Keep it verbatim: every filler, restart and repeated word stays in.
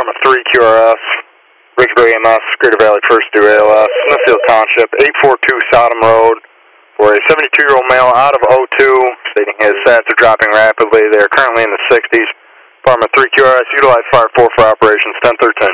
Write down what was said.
Farmer three Q R S, Richburg A M S, Greater Valley First Due A L S, Smithfield Township, eight forty-two Sodom Road, for a seventy-two-year-old male out of O two, stating his stats are dropping rapidly. They are currently in the sixties. Farmer three Q R S, utilize Fire four for operations ten thirteen.